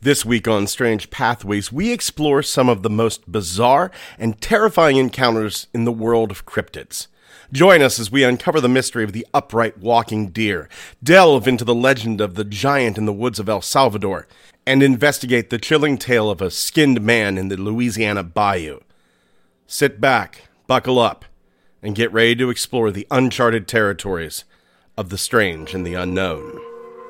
This week on Strange Pathways, we explore some of the most bizarre and terrifying encounters in the world of cryptids. Join us as we uncover the mystery of the upright walking deer, delve into the legend of the giant in the woods of El Salvador, and investigate the chilling tale of a skinned man in the Louisiana bayou. Sit back, buckle up, and get ready to explore the uncharted territories of the strange and the unknown.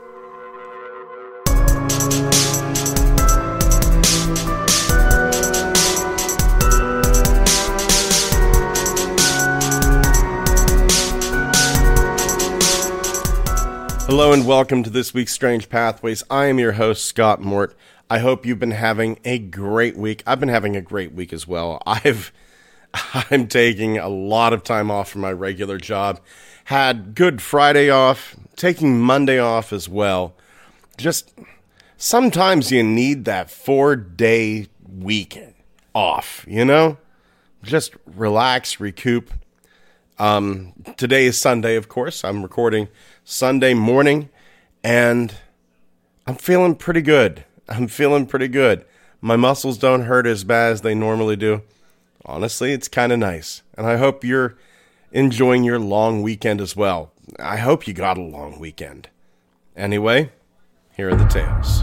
Hello and welcome to this week's Strange Pathways. I am your host, Scott Mort. I hope you've been having a great week. I've been having a great week as well. I'm taking a lot of time off from my regular job. Had Good Friday off, taking Monday off as well. Just sometimes you need that 4-day week off, you know? Just relax, recoup. Today is Sunday, of course. I'm recording Sunday morning, and I'm feeling pretty good. My muscles don't hurt as bad as they normally do. Honestly, it's kind of nice, and I hope you're enjoying your long weekend as well. I hope you got a long weekend. Anyway, here are the tales.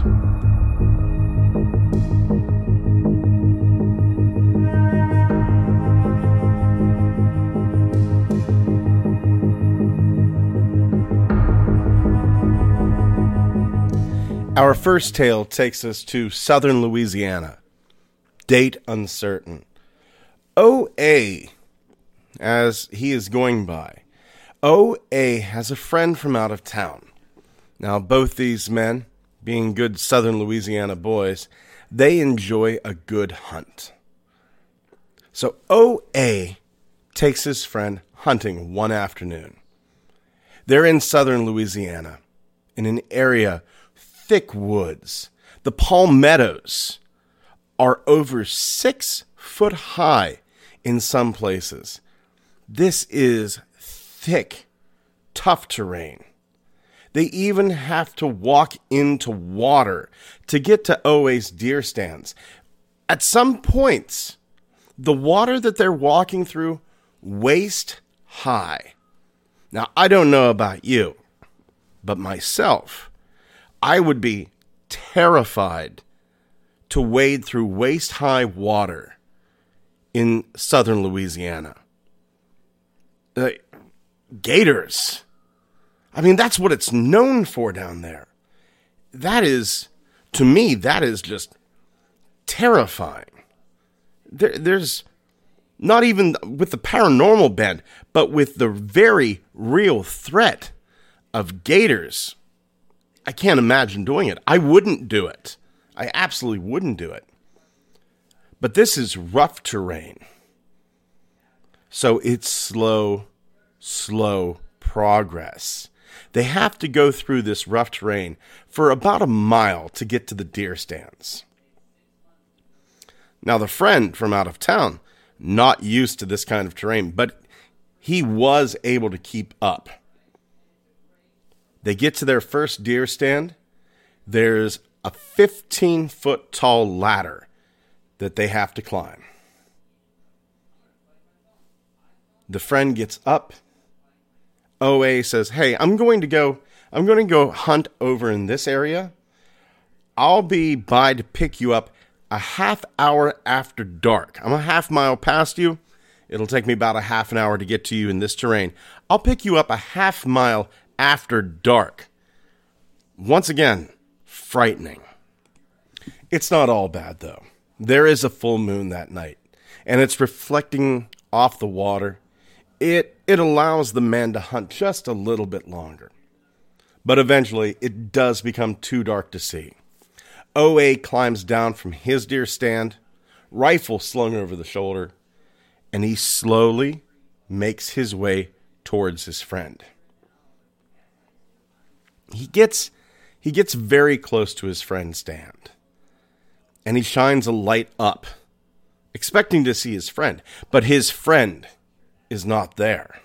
Our first tale takes us to southern Louisiana. Date uncertain. O.A., as he is going by. O.A. has a friend from out of town. Now, both these men, being good southern Louisiana boys, they enjoy a good hunt. So O.A. takes his friend hunting one afternoon. They're in southern Louisiana, in an area thick woods. The palmettos are over 6 foot high in some places. This is thick, tough terrain. They even have to walk into water to get to O.A.'s deer stands. At some points, the water that they're walking through waist high. Now, I don't know about you, but myself, I would be terrified to wade through waist-high water in southern Louisiana. Gators. I mean, that's what it's known for down there. To me, that is just terrifying. There's not even with the paranormal bent, but with the very real threat of gators. I can't imagine doing it. I wouldn't do it. I absolutely wouldn't do it. But this is rough terrain. So it's slow progress. They have to go through this rough terrain for about a mile to get to the deer stands. Now, the friend from out of town, not used to this kind of terrain, but he was able to keep up. They get to their first deer stand. There's a 15-foot tall ladder that they have to climb. The friend gets up. O.A. says, "Hey, I'm going to go hunt over in this area. I'll be by to pick you up a half hour after dark. I'm a half mile past you. It'll take me about a half an hour to get to you in this terrain. I'll pick you up a half mile after dark." Once again, frightening. It's not all bad, though. There is a full moon that night, and it's reflecting off the water. It allows the man to hunt just a little bit longer. But eventually, it does become too dark to see. O.A. climbs down from his deer stand, rifle slung over the shoulder, and he slowly makes his way towards his friend. He gets very close to his friend's stand, and he shines a light up, expecting to see his friend, but his friend is not there.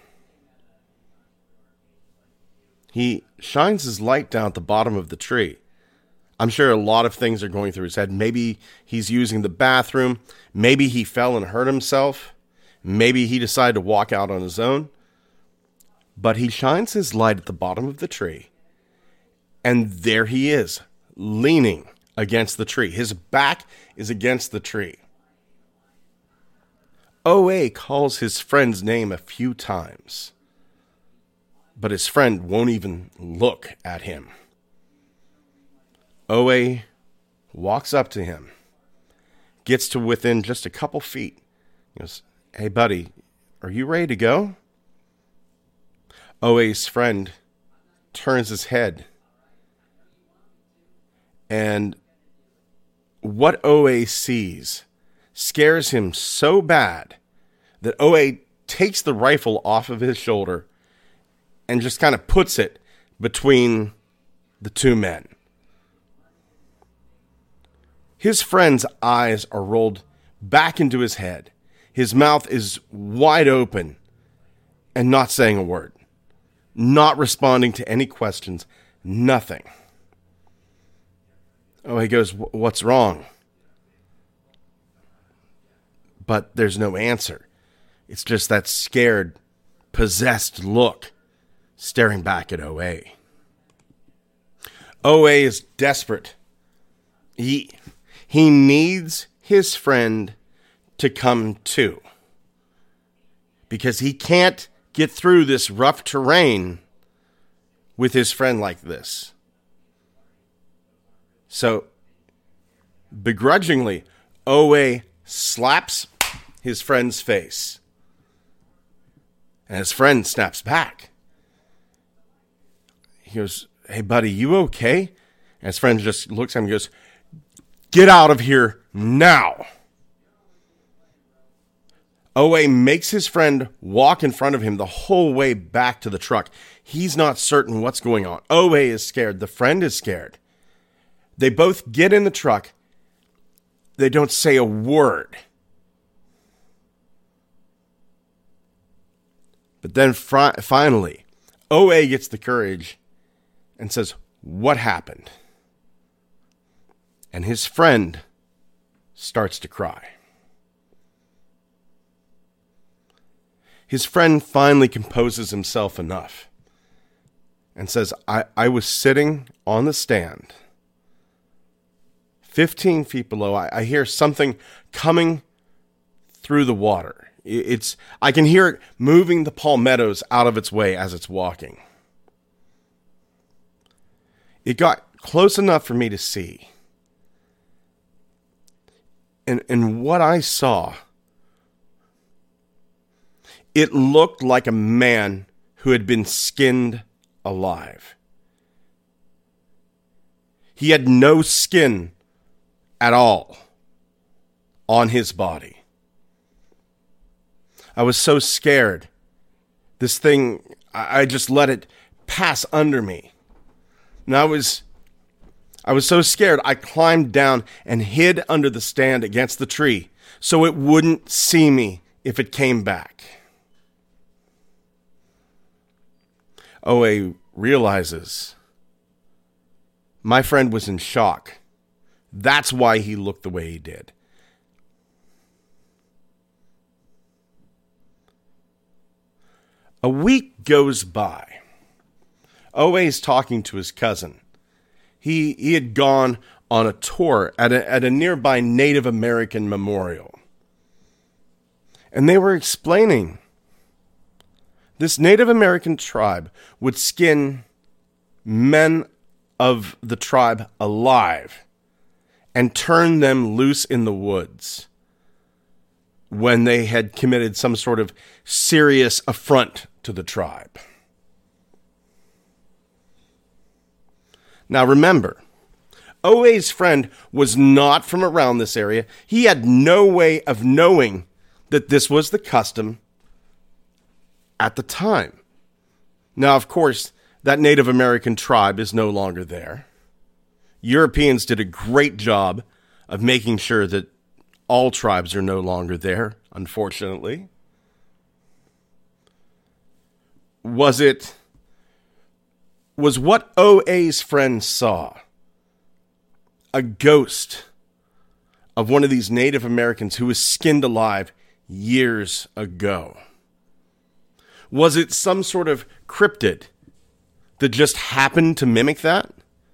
He shines his light down at the bottom of the tree, I'm sure a lot of things are going through his head. Maybe he's using the bathroom. Maybe he fell and hurt himself. Maybe he decided to walk out on his own. But he shines his light at the bottom of the tree. And there he is, leaning against the tree. His back is against the tree. OA calls his friend's name a few times. But his friend won't even look at him. OA walks up to him, gets to within just a couple feet. He goes, "Hey, buddy, are you ready to go?" OA's friend turns his head. And what OA sees scares him so bad that OA takes the rifle off of his shoulder and just kind of puts it between the two men. His friend's eyes are rolled back into his head. His mouth is wide open and not saying a word. Not responding to any questions. Nothing. Oh, he goes, "What's wrong?" But there's no answer. It's just that scared, possessed look staring back at OA. OA is desperate. He needs his friend to come too. Because he can't get through this rough terrain with his friend like this. So, begrudgingly, OA slaps his friend's face. And his friend snaps back. He goes, "Hey, buddy, you okay?" And his friend just looks at him and goes, "Get out of here now." OA makes his friend walk in front of him the whole way back to the truck. He's not certain what's going on. OA is scared. The friend is scared. They both get in the truck. They don't say a word. But then finally, OA gets the courage and says, "What happened?" And his friend starts to cry. His friend finally composes himself enough and says, I was sitting on the stand, 15 feet below. I hear something coming through the water. I can hear it moving the palmettos out of its way as it's walking. It got close enough for me to see. And what I saw, it looked like a man who had been skinned alive. He had no skin at all on his body. I was so scared. This thing, I just let it pass under me. And I was so scared, I climbed down and hid under the stand against the tree so it wouldn't see me if it came back. OA realizes my friend was in shock. That's why he looked the way he did. A week goes by. OA's talking to his cousin. He had gone on a tour at a nearby Native American memorial. And they were explaining this Native American tribe would skin men of the tribe alive and turn them loose in the woods when they had committed some sort of serious affront to the tribe. Now remember, OA's friend was not from around this area. He had no way of knowing that this was the custom at the time. Now, of course, that Native American tribe is no longer there. Europeans did a great job of making sure that all tribes are no longer there, unfortunately. Was what OA's friend saw a ghost of one of these Native Americans who was skinned alive years ago? Was it some sort of cryptid that just happened to mimic that?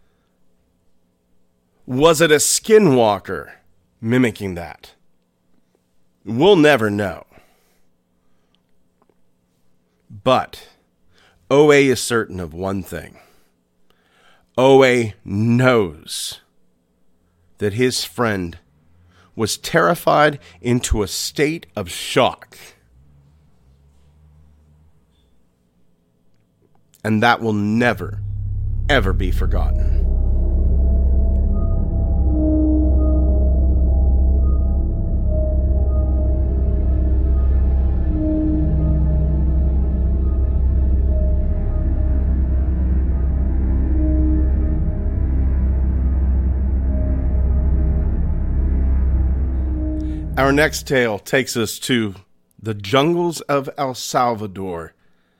Was it a skinwalker mimicking that? We'll never know. But OA is certain of one thing. OA knows that his friend was terrified into a state of shock. And that will never, ever be forgotten. Our next tale takes us to the jungles of El Salvador,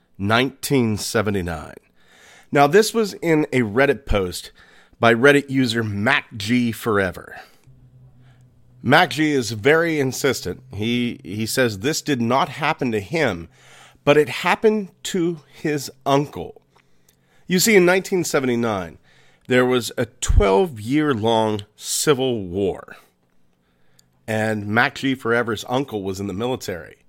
1979. Now, this was in a Reddit post by Reddit user MacG4ever. MacG is very insistent. He says this did not happen to him, but it happened to his uncle. You see, in 1979, there was a 12-year-long civil war. And MacG4ever's uncle was in the military.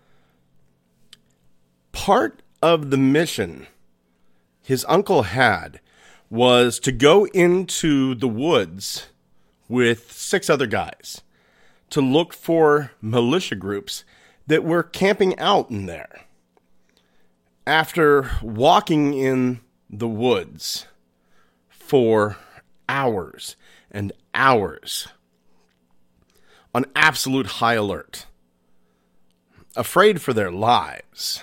Part of the mission his uncle had was to go into the woods with 6 other guys to look for militia groups that were camping out in there. After walking in the woods for hours and hours, on absolute high alert, afraid for their lives,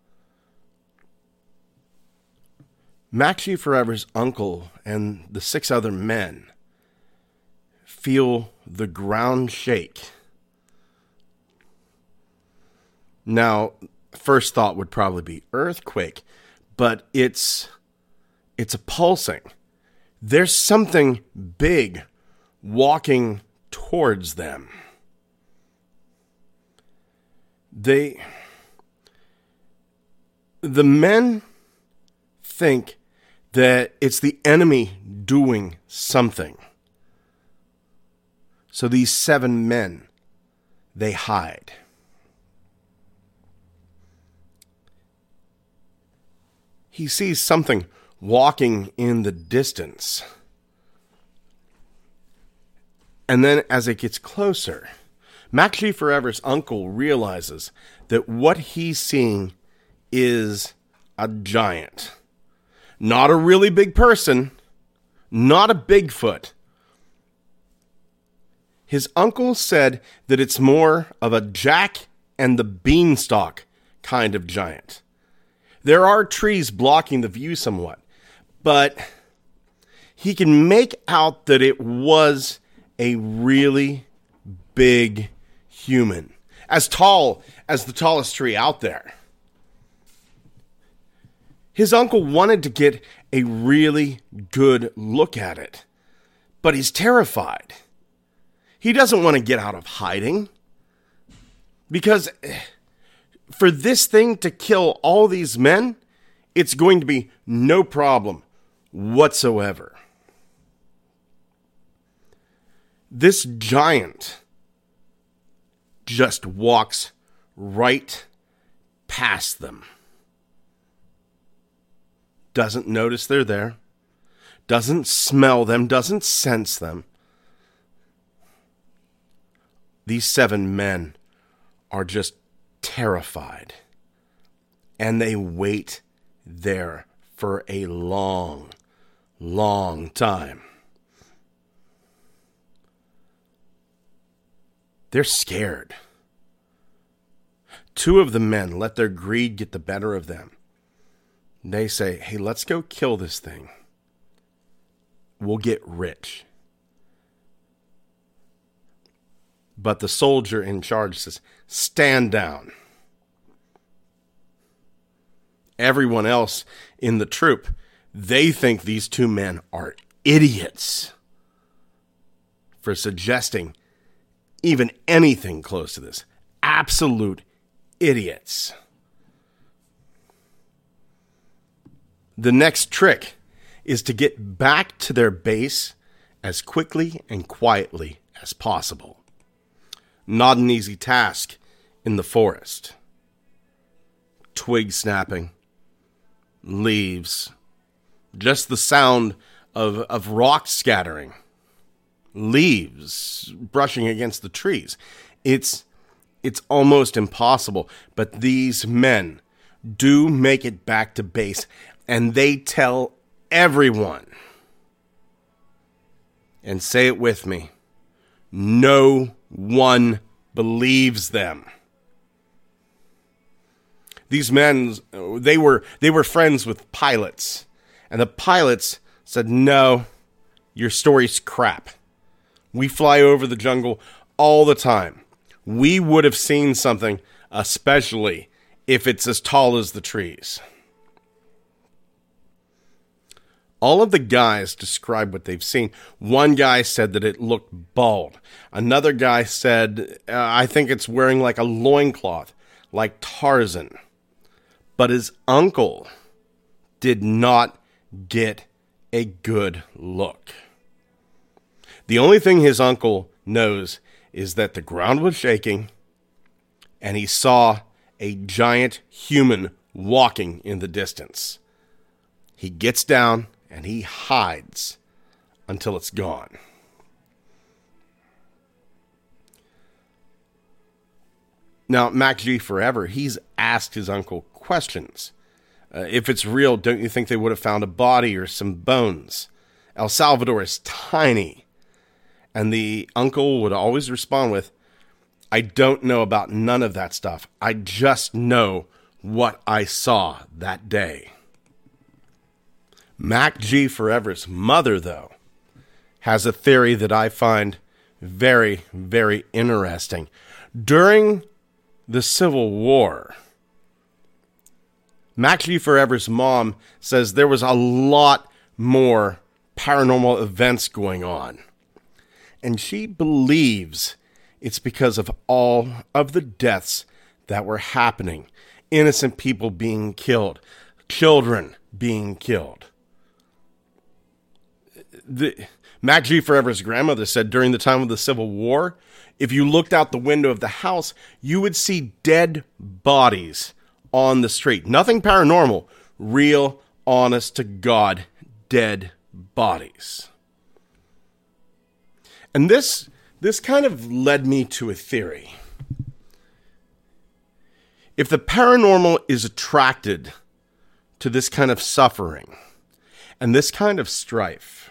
MacG4ever's uncle and the 6 other men feel the ground shake. Now, first thought would probably be earthquake, but it's a pulsing. There's something big walking towards them. The men think that it's the enemy doing something. So these 7 men, they hide. He sees something walking in the distance. And then as it gets closer, MacG4ever's uncle realizes that what he's seeing is a giant. Not a really big person, not a Bigfoot. His uncle said that it's more of a Jack and the Beanstalk kind of giant. There are trees blocking the view somewhat, but he can make out that it was a really big human, as tall as the tallest tree out there. His uncle wanted to get a really good look at it, but he's terrified. He doesn't want to get out of hiding, because for this thing to kill all these men, it's going to be no problem whatsoever. This giant just walks right past them. Doesn't notice they're there. Doesn't smell them. Doesn't sense them. These 7 men are just terrified. And they wait there for a long, long time. They're scared. 2 of the men let their greed get the better of them. They say, hey, let's go kill this thing. We'll get rich. But the soldier in charge says, stand down. Everyone else in the troop, they think these 2 men are idiots. for suggesting even anything close to this. Absolute idiots. The next trick is to get back to their base as quickly and quietly as possible. Not an easy task in the forest. Twig snapping, leaves, just the sound of rock scattering, leaves brushing against the trees. It's almost impossible, but these men do make it back to base, and they tell everyone, and say it with me, no one believes them. These men, they were friends with pilots, and the pilots said, no, your story's crap. We fly over the jungle all the time. We would have seen something, especially if it's as tall as the trees. All of the guys describe what they've seen. One guy said that it looked bald. Another guy said, I think it's wearing like a loincloth, like Tarzan. But his uncle did not get a good look. The only thing his uncle knows is that the ground was shaking and he saw a giant human walking in the distance. He gets down and he hides until it's gone. Now, Mac G Forever, he's asked his uncle questions. If it's real, don't you think they would have found a body or some bones? El Salvador is tiny. And the uncle would always respond with, I don't know about none of that stuff. I just know what I saw that day. Mac G Forever's mother, though, has a theory that I find very, very interesting. During the Civil War, Mac G Forever's mom says there was a lot more paranormal events going on. And she believes it's because of all of the deaths that were happening. Innocent people being killed. Children being killed. Mac G Forever's grandmother said during the time of the Civil War, if you looked out the window of the house, you would see dead bodies on the street. Nothing paranormal. Real, honest to God, dead bodies. And this kind of led me to a theory. If the paranormal is attracted to this kind of suffering and this kind of strife,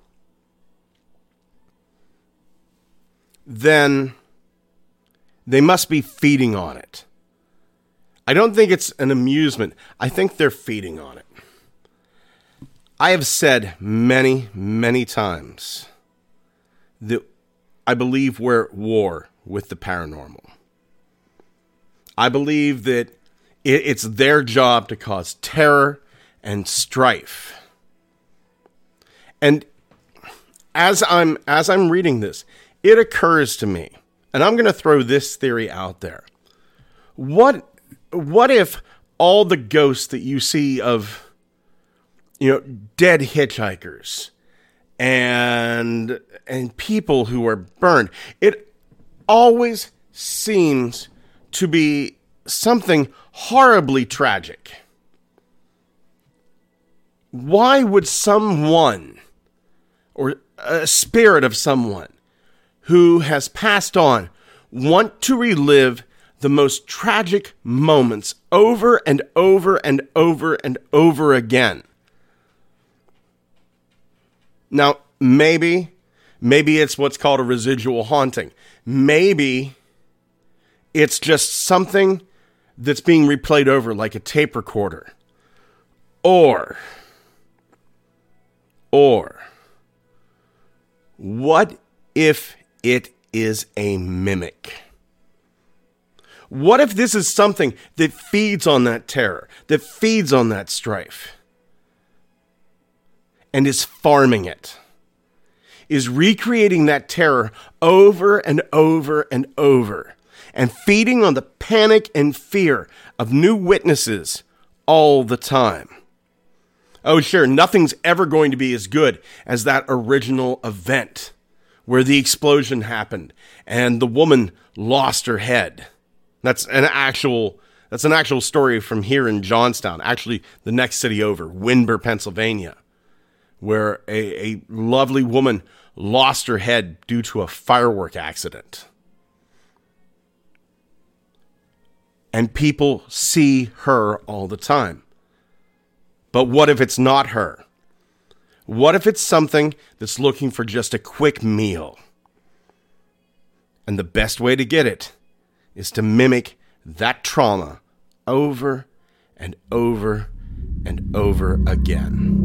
then they must be feeding on it. I don't think it's an amusement. I think they're feeding on it. I have said many, many times that I believe we're at war with the paranormal. I believe that it's their job to cause terror and strife. And as I'm reading this, it occurs to me, and I'm going to throw this theory out there. What if all the ghosts that you see of, dead hitchhikers and people who are burned, it always seems to be something horribly tragic. Why would someone, or a spirit of someone who has passed on, want to relive the most tragic moments over and over and over and over again? Now, maybe it's what's called a residual haunting. Maybe it's just something that's being replayed over like a tape recorder. Or what if it is a mimic? What if this is something that feeds on that terror, that feeds on that strife, and is farming it? is recreating that terror over and over and over, and feeding on the panic and fear of new witnesses all the time. Oh, sure, nothing's ever going to be as good as that original event where the explosion happened and the woman lost her head. That's an actual story from here in Johnstown, actually the next city over, Windber, Pennsylvania, where a lovely woman lost her head due to a firework accident. And people see her all the time. But what if it's not her? What if it's something that's looking for just a quick meal? And the best way to get it is to mimic that trauma over and over and over again.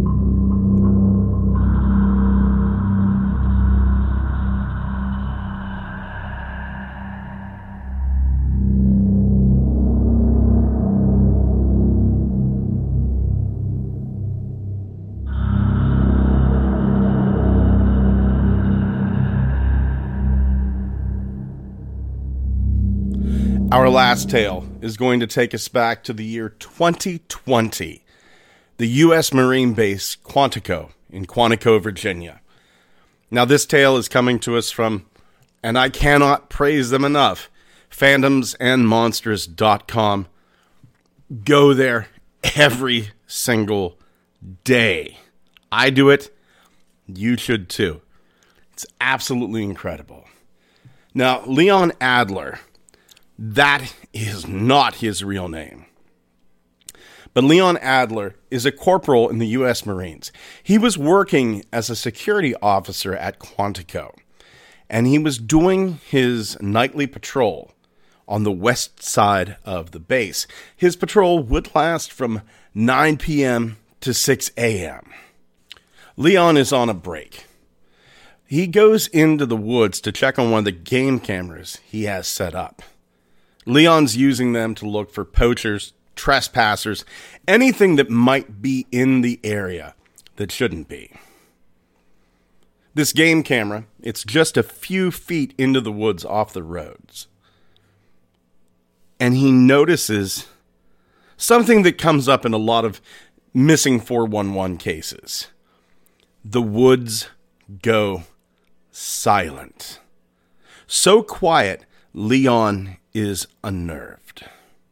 Our last tale is going to take us back to the year 2020, the U.S. Marine base Quantico in Quantico, Virginia. Now, this tale is coming to us from, and I cannot praise them enough, phantomsandmonsters.com. Go there every single day. I do it. You should too. It's absolutely incredible. Now, Leon Adler, that is not his real name. But Leon Adler is a corporal in the U.S. Marines. He was working as a security officer at Quantico, and he was doing his nightly patrol on the west side of the base. His patrol would last from 9 p.m. to 6 a.m. Leon is on a break. He goes into the woods to check on one of the game cameras he has set up. Leon's using them to look for poachers, trespassers, anything that might be in the area that shouldn't be. This game camera, it's just a few feet into the woods off the roads. And he notices something that comes up in a lot of missing 411 cases. The woods go silent. So quiet, Leon is unnerved.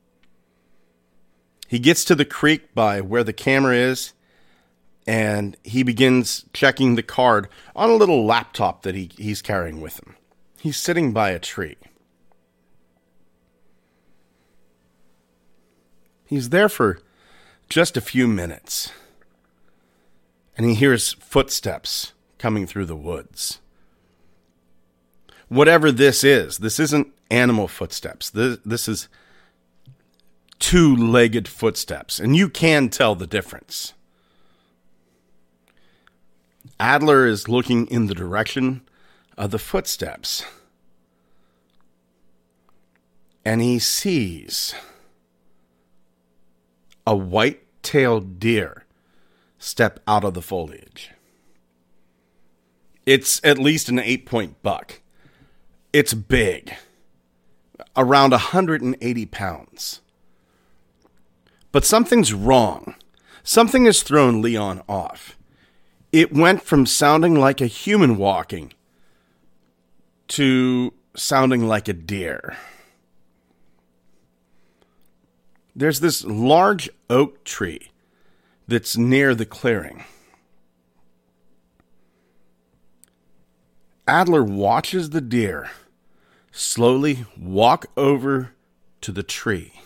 He gets to the creek by where the camera is, and he begins checking the card on a little laptop that he's carrying with him. He's sitting by a tree. He's there for just a few minutes, and he hears footsteps coming through the woods. Whatever this isn't animal footsteps. This is two-legged footsteps, and you can tell the difference. Adler is looking in the direction of the footsteps, and he sees a white-tailed deer step out of the foliage. It's at least an 8-point buck. It's big, around 180 pounds. But something's wrong. Something has thrown Leon off. It went from sounding like a human walking to sounding like a deer. There's this large oak tree that's near the clearing. Adler watches the deer slowly walk over to the tree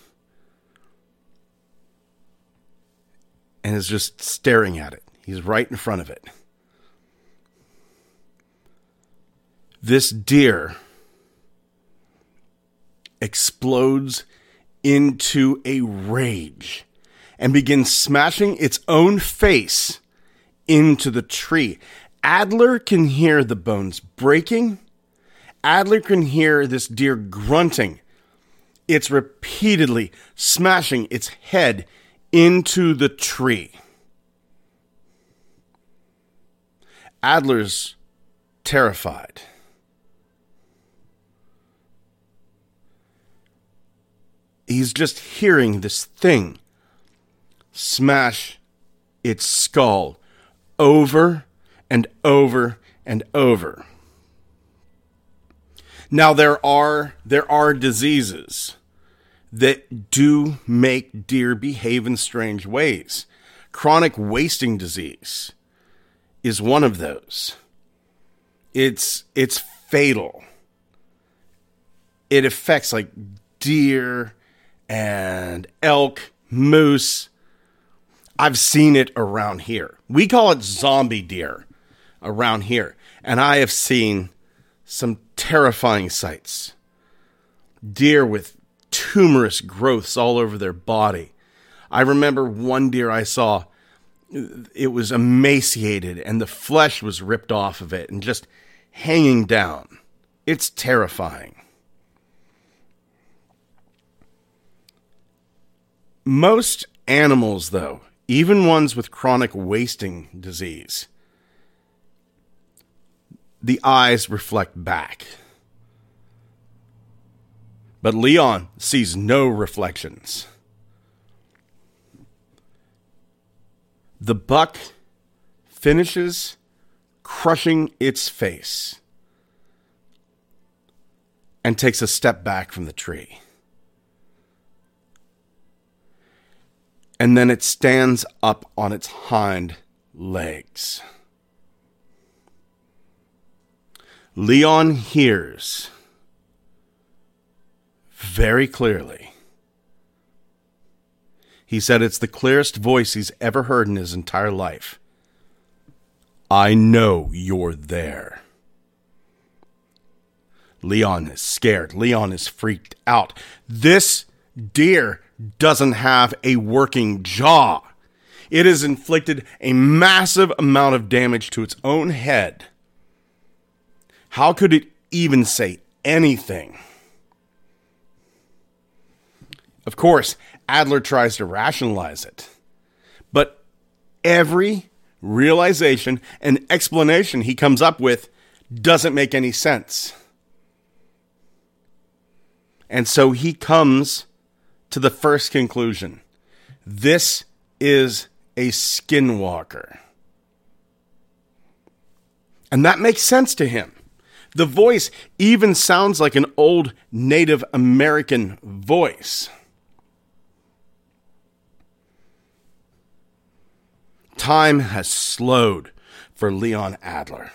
and is just staring at it. He's right in front of it. This deer explodes into a rage and begins smashing its own face into the tree. Adler can hear the bones breaking. Adler can hear this deer grunting. It's repeatedly smashing its head into the tree. Adler's terrified. He's just hearing this thing smash its skull over and over and over. Now, there are diseases that do make deer behave in strange ways. Chronic wasting disease is one of those. It's fatal. It affects like deer and elk, moose. I've seen it around here. We call it zombie deer around here. And I have seen some terrifying sights. Deer with tumorous growths all over their body. I remember one deer I saw, it was emaciated and the flesh was ripped off of it and just hanging down. It's terrifying. Most animals, though, even ones with chronic wasting disease, the eyes reflect back. But Leon sees no reflections. The buck finishes crushing its face and takes a step back from the tree. And then it stands up on its hind legs. Leon hears very clearly. He said it's the clearest voice he's ever heard in his entire life. I know you're there. Leon is scared. Leon is freaked out. This deer doesn't have a working jaw. It has inflicted a massive amount of damage to its own head. How could it even say anything? Of course, Adler tries to rationalize it. But every realization and explanation he comes up with doesn't make any sense. And so he comes to the first conclusion. This is a skinwalker. And that makes sense to him. The voice even sounds like an old Native American voice. Time has slowed for Leon Adler.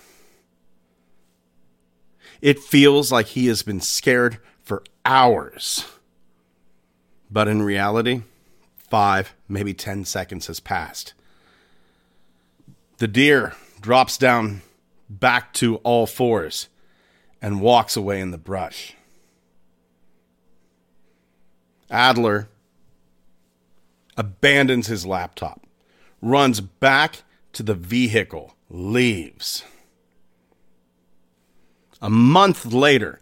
It feels like he has been scared for hours. But in reality, 5, maybe 10 seconds has passed. The deer drops down back to all fours and walks away in the brush. Adler abandons his laptop, runs back to the vehicle, leaves. A month later,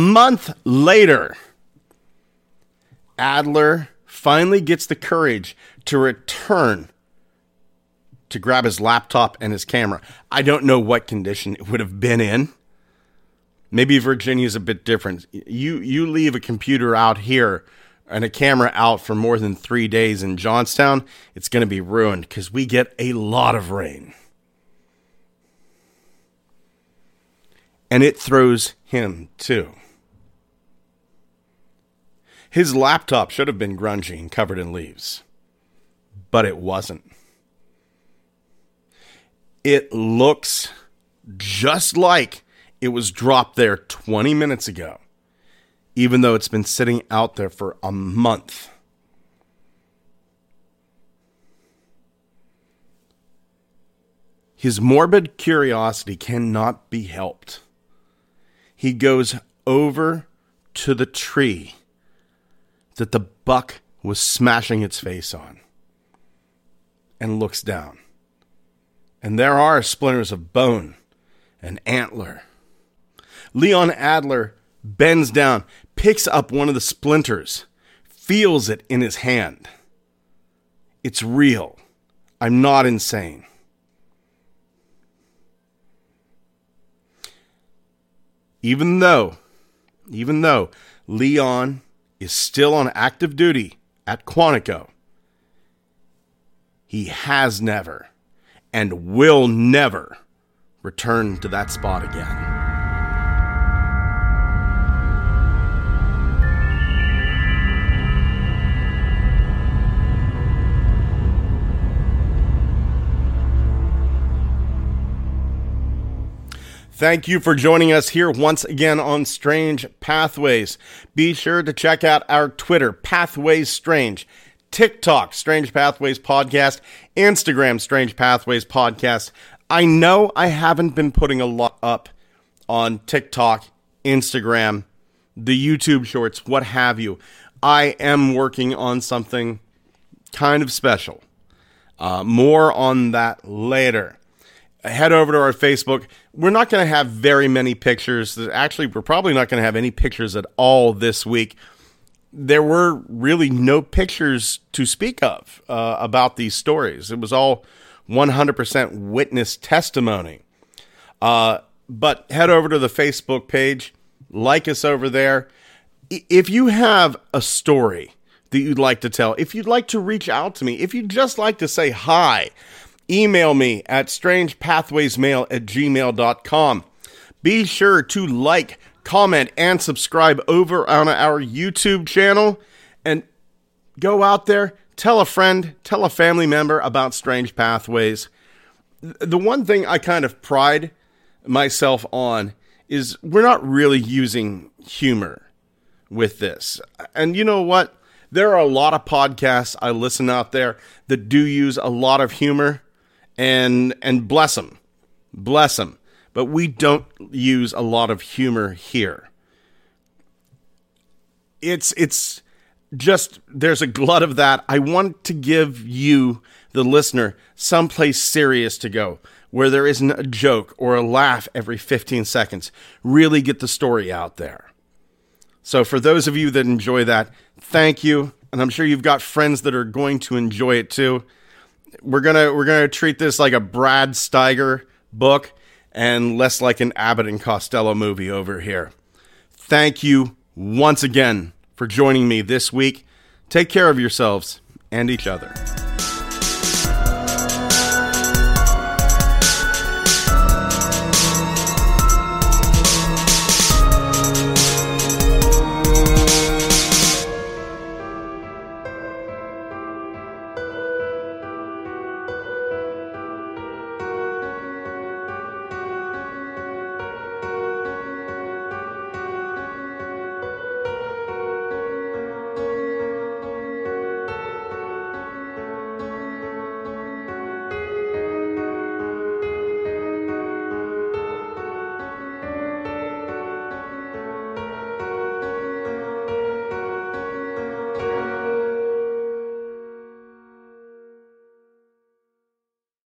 Adler finally gets the courage to return to grab his laptop and his camera. I don't know what condition it would have been in. Maybe Virginia's a bit different. You leave a computer out here and a camera out for more than 3 days in Johnstown, it's going to be ruined because we get a lot of rain. And it throws him too. His laptop should have been grungy and covered in leaves, but it wasn't. It looks just like it was dropped there 20 minutes ago, even though it's been sitting out there for a month. His morbid curiosity cannot be helped. He goes over to the tree that the buck was smashing its face on and looks down. And there are splinters of bone and antler. Leon Adler bends down, picks up one of the splinters, feels it in his hand. It's real. I'm not insane. even though Leon is still on active duty at Quantico, he has never and will never return to that spot again. Thank you for joining us here once again on Strange Pathways. Be sure to check out our Twitter, Pathways Strange, TikTok, Strange Pathways Podcast, Instagram, Strange Pathways Podcast. I know I haven't been putting a lot up on TikTok, Instagram, the YouTube shorts, what have you. I am working on something kind of special. More on that later. Head over to our Facebook. We're not going to have very many pictures. Actually, we're probably not going to have any pictures at all this week. There were really no pictures to speak of about these stories. It was all 100% witness testimony. But head over to the Facebook page. Like us over there. If you have a story that you'd like to tell, if you'd like to reach out to me, if you'd just like to say hi, email me at strangepathwaysmail@gmail.com. Be sure to like, comment, and subscribe over on our YouTube channel. And go out there, tell a friend, tell a family member about Strange Pathways. The one thing I kind of pride myself on is we're not really using humor with this. And you know what? There are a lot of podcasts I listen out there that do use a lot of humor. And bless them. But we don't use a lot of humor here. It's just, there's a glut of that. I want to give you, the listener, someplace serious to go, where there isn't a joke or a laugh every 15 seconds. Really get the story out there. So for those of you that enjoy that, thank you. And I'm sure you've got friends that are going to enjoy it too. We're gonna treat this like a Brad Steiger book and less like an Abbott and Costello movie over here. Thank you once again for joining me this week. Take care of yourselves and each other.